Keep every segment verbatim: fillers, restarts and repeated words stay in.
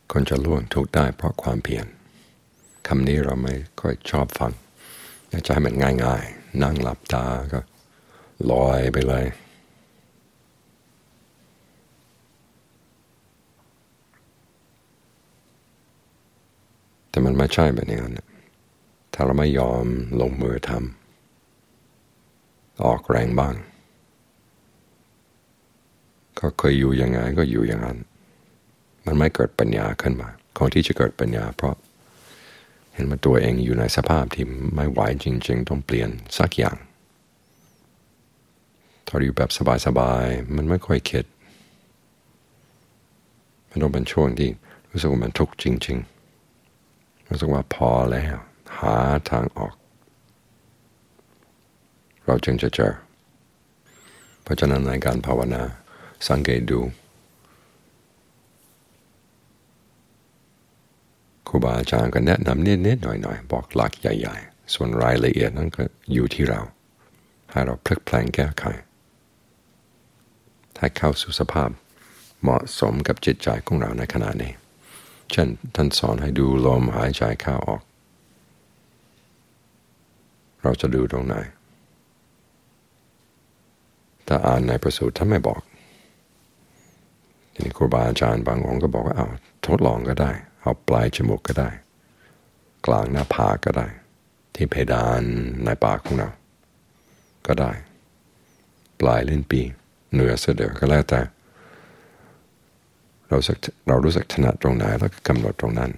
คนจะล่วงทุกข์ได้เพราะความเพียรคำนี้เราไม่ค่อยชอบฟังอยากจะให้มันง่ายๆนั่งหลับตาก็ลอยไปเลยแต่มันไม่ใช่แบบนี้นะถ้าเราไม่ยอมลงมือทำออกแรงบ้างก็เคยอยู่ยังไงก็อยู่อย่างนั้นมันไม่เกิดปัญญาขึ้นมาคนที่จะเกิดปัญญาเพราะเห็นว่าตัวเองอยู่ในสภาพที่ไม่ไหวจริงๆต้องเปลี่ยนสักอย่างถ้าอยู่แบบสบายๆมันไม่ค่อยคิดมันต้องเป็นช่วงที่รู้สึกว่ามันทุกข์จริงๆรู้สึกว่าพอแล้วหาทางออกเราจึงจะเจอเพราะฉะนั้นในการภาวนาสังเกตดูครูบาอาจารย์ก็แนะนำนิดๆหน่อยๆบอกหลักใหญ่ๆส่วนรายละเอียดนั้นก็อยู่ที่เราให้เราพลิกแปลงแก้ไขให้เข้าสู่สภาพเหมาะสมกับจิตใจของเราในขณะนี้เช่นท่านสอนให้ดูลมหายใจเข้าออกเราจะดูตรงไหนถ้าอ่านในพระสูตรท่านไม่บอกทีนี้ครูบาอาจารย์บางองค์ก็บอกว่าเอาทดลองก็ได้เอาปลายจมูกก็ได้กลางหน้าผากก็ได้ที่เพดานในปากของเราก็ได้ปลายลิ้นปีเหนือสะดือก็แล้วแต่เราสึกเรารู้สึกถนัดตรงไหนแล้วก็กำหนดตรงนั้น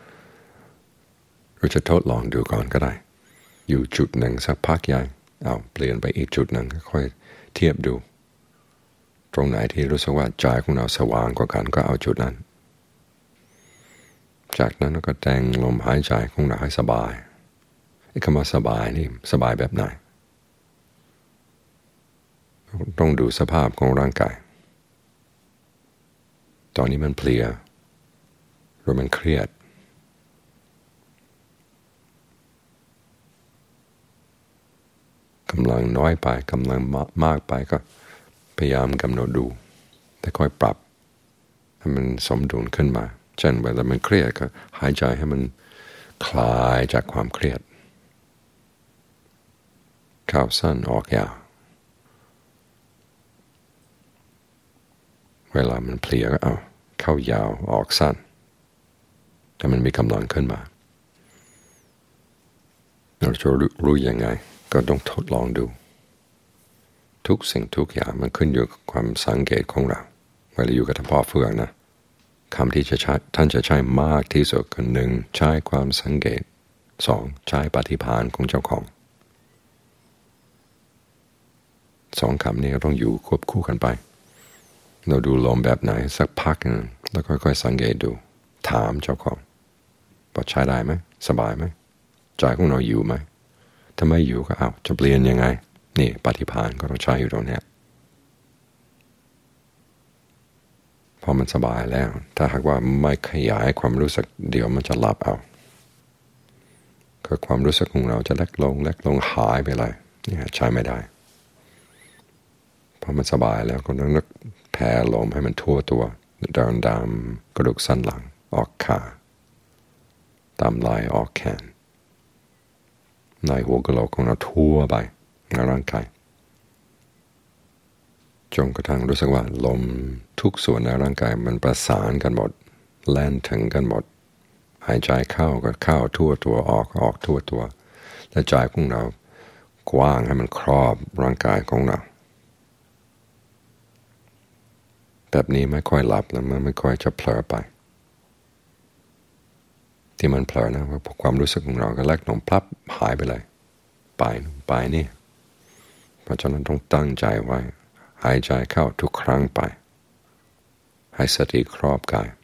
เราจะทดลองดูก่อนก็ได้อยู่จุดหนึ่งสักพักใหญ่เอาเปลี่ยนไปอีกจุดหนึ่งค่อยเทียบดูตรงไหนที่รู้สึกว่าใจของเราสว่างกว่ากันก็เอาจุดนั้นจากนั้นเราก็แต่งลมหายใจของเราให้สบายไอ้คำว่าสบายนี่สบายแบบไหนต้องดูสภาพของร่างกายตอนนี้มันเพลียหรือมันเครียดกำลังน้อยไปกำลังมากไปก็พยายามกำหนดดูแต่ค่อยปรับให้มันสมดุลขึ้นมาเช่นเวลามันเครียดก็หายใจให้มันคลายจากความเครียดเข้าสั้นออกยาวเวลามันเพลียก็เอาเข้ายาวออกสั้นแต่มันมีกำลังขึ้นมาเราจะรู้ยังไงก็ต้องทดลองดูทุกสิ่งทุกอย่างมันขึ้นอยู่กับความสังเกตของเราเวลาอยู่กับท่านพ่อเฟืองนะคำที่จะใช้ท่านจะใช้มากที่สุดคือหนึ่งใช้ความสังเกตสองใช้ปฏิภาณของเจ้าของสองคำนี้ต้องอยู่ควบคู่กันไปเราดูลมแบบไหนสักพักนึงแล้วค่อยๆสังเกตดูถามเจ้าของว่าใช้ได้ไหมสบายไหมใจของเราอยู่ไหมถ้าไม่อยู่ก็เอาจะเปลี่ยนยังไงนี่ปฏิภาณก็ต้องใช้อยู่ตรงนี้พอมันสบายแล้วถ้าหากว่าไม่ขยายความรู้สึกเดี๋ยวมันจะหลับเอาคือความรู้สึกของเราจะเล็กลงเล็กลงหายไปเลยนี่ใช้ไม่ได้พอมันสบายแล้วก็ต้องนึกแผ่ลมให้มันทั่วตัวเดินตามกระดูกสันหลังออกขาตามไหล่ออกแขนในหัวกะโหลกของเราทั่วไปในร่างกายจนกระทั่งรู้สึกว่าลมทุกส่วนในร่างกายมันประสานกันหมดแล่นถึงกันหมดหายใจเข้าก็เข้าทั่วตัวออกออกทั่วตัวและใจของเรากว้างให้มันครอบร่างกายของเราแบบนี้ไม่ค่อยหลับแล้วมันไม่ค่อยจะเผลอไปที่มันเผลอนะว่าความรู้สึกของเราก็เล็กลงพลับหายไปเลยไปไปนี่เพราะฉะนั้นต้องตั้งใจไว้หายใจเข้าทุกครั้งไปให้สติครอบกาย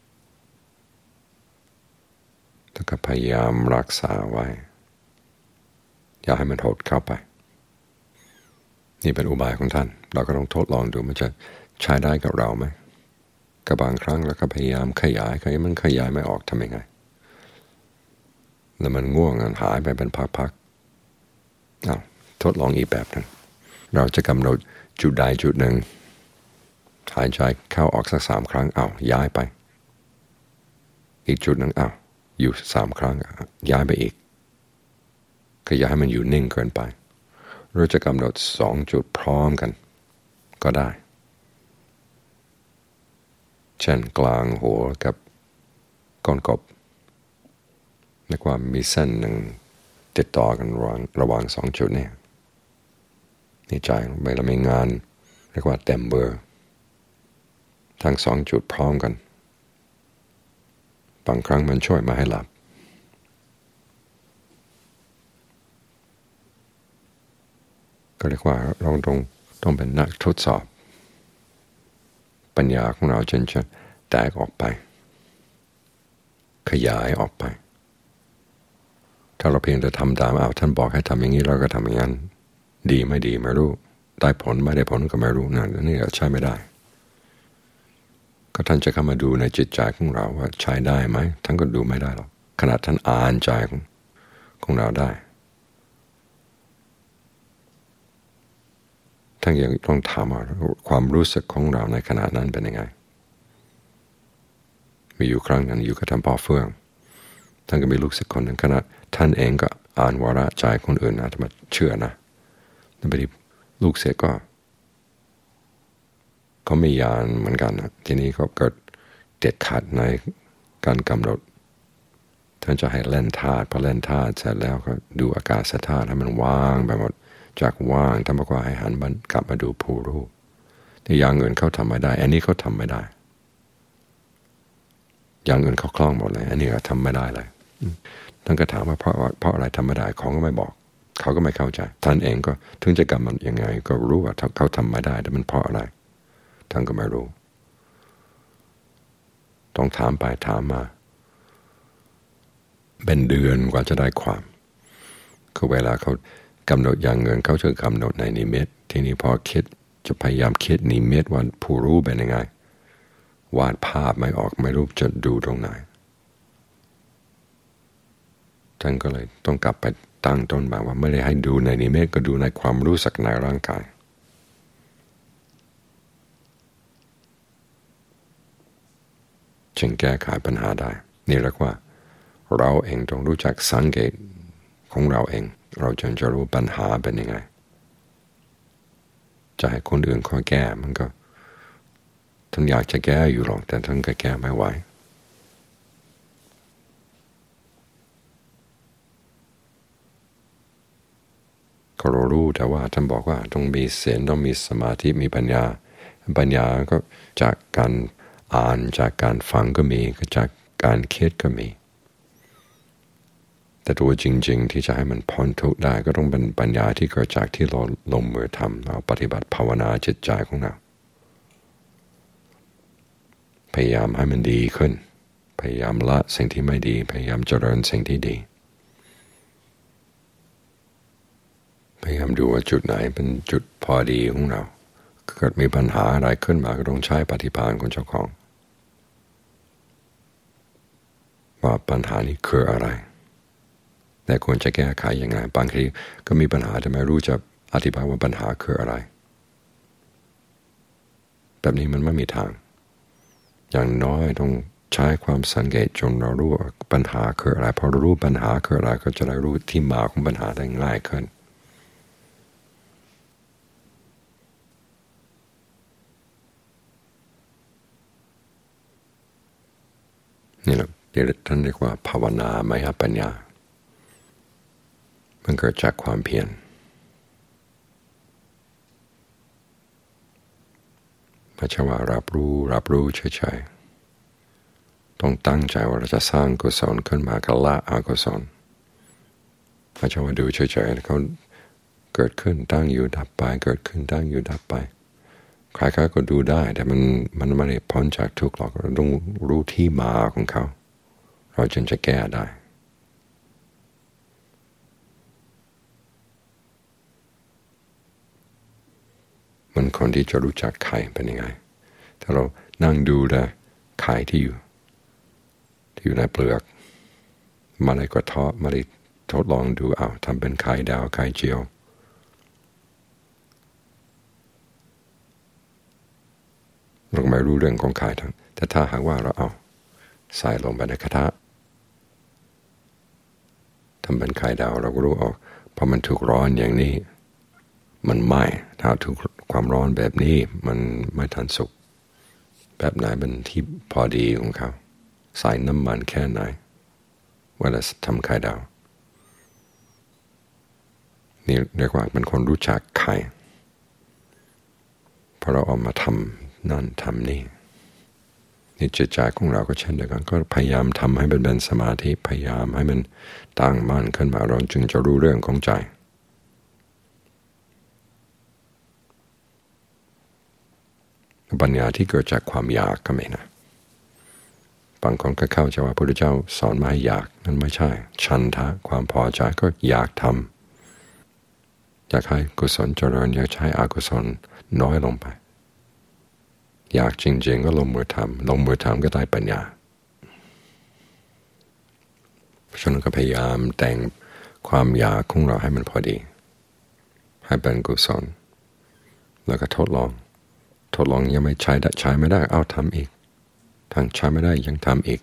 แล้วก็พยายามรักษาไว้อย่าให้มันหดเข้าไปนี่เป็นอุบายของท่านเราก็ต้องทดลองดูมันจะใช้ได้กับเราไหมกับบางครั้งเราก็พยายามขยายขยายมันขยายไม่ออกทำยังไงแล้วมันง่วงมันหายไปเป็นพักๆเอาทดลองอีกแบบหนึ่งเราจะกำหนดจุดใดจุดหนึ่งหายใจเข้าออกสักสามครั้งเอาย้ายไปอีกจุดหนึ่งอ้าวอยู่สามครั้งย้ายไปอีกก็อย่าให้มันอยู่นิ่งเกินไปเราจะกำหนดสองจุดพร้อมกันก็ได้เช่นกลางหัวกับก้นกบในความมีเส้นหนึ่งติดต่อกันระหว่างระหว่างสองจุดนี้ในใจเวลามีงานเรียกว่าเต็มเบอร์ทั้งสองจุดพร้อมกันบางครั้งมันช่วยมาให้หลับก็เรียกว่าเราต้องต้องเป็นนักทดสอบปัญญาของเราจนจะแตกออกไปขยายออกไปถ้าเราเพียงแต่ทำตามเอาท่านบอกให้ทำอย่างนี้เราก็ทำอย่างนั้นดีไม่ดีไม่รู้ได้ผลไม่ได้ผลก็ไม่รู้นั่นนี่ใช้ไม่ได้ก็ท่านจะเข้ามาดูในจิตใจของเราว่าใช้ได้ไหมท่านก็ดูไม่ได้หรอกขนาดท่านอ่านใจของของเราได้ท่านยังต้องถามว่าความรู้สึกของเราในขณะนั้นเป็นยังไงมีอยู่ครั้งนั้นอยู่กับท่านพ่อเฟื่องท่านก็มีลูกศิษย์คนหนึ่งขณะท่านเองก็อ่านวาระใจคนอื่นอาจจะมาเชื่อนะแต่พอดีลูกศิษย์ก็เขาไม่ยานเหมือนกันนะทีนี้เขาเกิดเด็ดขาดในการกำหนดท่านจะให้เล่นธาตุพอเล่นธาตุเสร็จแล้วก็ดูอากาศธาตุให้มันว่างไปหมดจากว่างท่านบอกว่าให้หันมันกลับมาดูผู้รู้แต่อย่างอื่นเขาทำไม่ได้อันนี้เขาทำไม่ได้อย่างอื่นเขาคล่องหมดเลยอันนี้ก็ทำไม่ได้เลยท่านก็ถามว่าเพราะเพราะอะไรทำไม่ได้เขาก็ไม่บอกเขาก็ไม่เข้าใจท่านเองก็ถึงจะกำหนดยังไงก็รู้ว่าเขาทำไม่ได้แต่มันเพราะอะไรท่านก็ไม่รู้ต้องถามไปถามมาเป็นเดือนกว่าจะได้ความคือเวลาเขากำหนดอย่างเงินเขาจะกำหนดในนิมิตทีนี้พอคิดจะพยายามคิดนิมิตว่าผู้รู้เป็นยังไงวาดภาพไม่ออกไม่รู้จะดูตรงไหนท่านก็เลยต้องกลับไปตั้งต้นมาว่าไม่ได้ให้ดูในนิมิตก็ดูในความรู้สึกในร่างกายจึงแก้ไขปัญหาได้นี่เรียกว่าเราเองต้องรู้จักสังเกตของเราเองเราจึงจะรู้ปัญหาเป็นยังไงจะให้คนอื่นคอยแก้มันก็ท่านอยากจะแก้อยู่หรอกแต่ท่านก็แก้ไม่ไหวก็รู้แต่ว่าท่านบอกว่าต้องมีศีลต้องมีสมาธิมีปัญญาปัญญาก็จากการอ่านจากการฟังก็มีจากการคิดก็มีแต่ตัวจริงๆที่จะให้มันพ้นทุกข์ได้ก็ต้องเป็นปัญญาที่เกิดจากที่เราลงมือทำเราปฏิบัติภาวนาจิตใจของเราพยายามให้มันดีขึ้นพยายามละสิ่งที่ไม่ดีพยายามเจริญสิ่งที่ดีพยายามดูว่าจุดไหนเป็นจุดพอดีของเราเกิดมีปัญหาอะไรขึ้นมาก็ต้องใช้ปฏิภาณของเจ้าของว่าปัญหานี้คืออะไรแต่ควรจะแก้ไขยังไงบางทีก็มีปัญหาแต่ไม่รู้จะอธิบายว่าปัญหาคืออะไรแบบนี้มันไม่มีทางอย่างน้อยต้องใช้ความสังเกตจนเรารู้ว่าปัญหาคืออะไรพอรู้ปัญหาคืออะไรก็จะได้รู้ที่มาของปัญหาได้ง่ายขึ้นนี่แหละที่ท่านเรียกว่าภาวนามยปัญญามันเกิดจากความเพียรไม่ใช่ว่ารับรู้รับรู้เฉยๆต้องตั้งใจว่าเราจะสร้างกุศลขึ้นมากับละอกุศลไม่ใช่ว่าดูเฉยๆเขาเกิดขึ้นตั้งอยู่ดับไปเกิดขึ้นตั้งอยู่ดับไปใครๆก็ดูได้แต่มันมันไม่ได้พ้นจากทุกข์หรอกเราต้องรู้ที่มาของเขาเราจึงจะแก้ได้มันคนที่จะรู้จักไข่เป็นยังไงถ้าเรานั่งดูแต่ไข่ที่อยู่ที่อยู่ในเปลือกมาเลยก็ทอดมาเลยทดลองดูเอาทำเป็นไข่ดาวไข่เจียวเราไม่รู้เรื่องของไข่ทั้งแต่ถ้าหากว่าเราเอาใส่ลงไปในกระทะทำเป็นไข่ดาวเราก็รู้ออกเพราะมันถูกร้อนอย่างนี้มันไหม้ถ้าถูกความร้อนแบบนี้มันไม่ทันสุกแบบไหนเป็นที่พอดีของเขาใส่น้ำมันแค่ไหนเวลาทำไข่ดาวนี่เรียกว่าเป็นคนรู้จักไข่พอเราเอามาทำนั่นทำนี่นี่จิตใจของเราก็เช่นเดียวกันก็พยายามทำให้เป็นเป็นสมาธิพยายามให้มันตั้งมั่นขึ้นมาเราจึงจะรู้เรื่องของใจปัญญาที่เกิดจากความอยากก็ไม่นะบางคนก็เข้าใจว่าพระพุทธเจ้าสอนมาให้อยากนั่นไม่ใช่ฉันทะความพอใจก็อยากทำอยากให้กุศลเจริญอยากให้อกุศลน้อยลงไปอยากจริงๆก็ลงมือทำลงมือทำก็ได้ปัญญาเพราะฉะนั้นก็พยายามแต่งความอยากของเราให้มันพอดีให้เป็นกุศลแล้วก็ทดลองทดลองยังไม่ใช้ได้ใช้ไม่ได้เอาทำอีกทั้งใช้ไม่ได้ยังทำอีก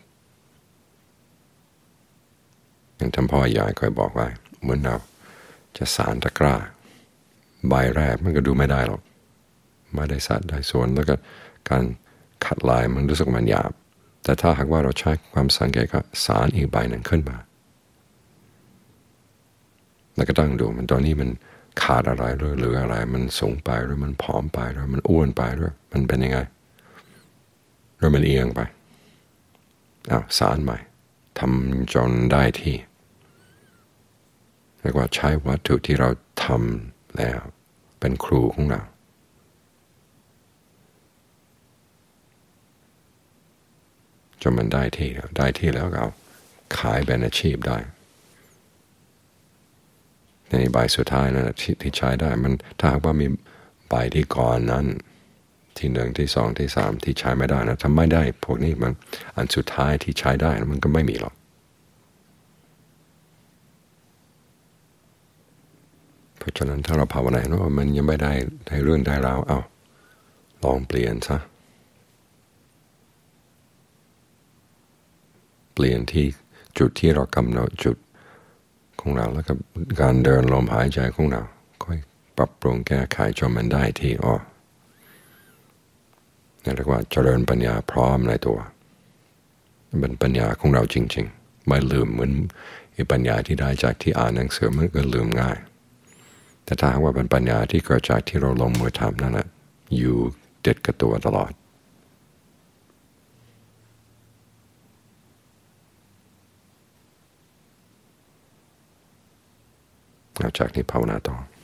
อย่างท่านพ่อใหญ่เคยบอกไว้เหมือนเราจะสานตะกร้าใบแรกมันก็ดูไม่ได้หรอกไม่ได้สัดได้ส่วนแล้วก็การขัดลายมันรู้สึกมันหยาบแต่ถ้าหากว่าเราใช้ความสังเกตก็สารอีกใบหนึ่งขึ้นมาแล้วก็ตั้งดูมันตอนนี้มันขาดอะไรหรือหรืออะไรมันสูงไปหรือมันผอมไปหรือมันอ้วนไปหรือมันเป็นยังไงหรือมันเอียงไปอ้าวสารใหม่ทำจนได้ที่เรียกว่าใช้วัตถุที่เราทำแล้วเป็นครูของเราจนมันได้ที่แล้วได้ที่แล้วก็เอาขายเป็นอาชีพได้ในใบสุดท้ายนะที่ที่ใช้ได้มันถ้าหากว่ามีใบที่ก่อนนั้นที่หนึ่งที่สองที่สามที่ใช้ไม่ได้นะทำไม่ได้พวกนี้มันอันสุดท้ายที่ใช้ได้นะมันก็ไม่มีหรอกเพราะฉะนั้นถ้าเราภาวนาว่ามันยังไม่ได้ได้เรื่องได้ราวเอาลองเปลี่ยนซะเปลี่ยนที่จุดที่เรากำหนดจุดของเราแล้วก็การเดินลมหายใจของเราค่อยปรับปรุงแก้ไขจนมันได้ที่อ๋อนี่เรียกว่าเจริญปัญญาพร้อมในตัวเป็นปัญญาของเราจริงๆไม่ลืมเหมือนปัญญาที่ได้จากที่อ่านหนังสือมันก็ลืมง่ายแต่ถ้าหากว่าเป็นปัญญาที่เกิดจากที่เราลงมือทำนั่นแหละอยู่เด็ดกับตัวตลอดหลังจากนี้ภาวนาต่อ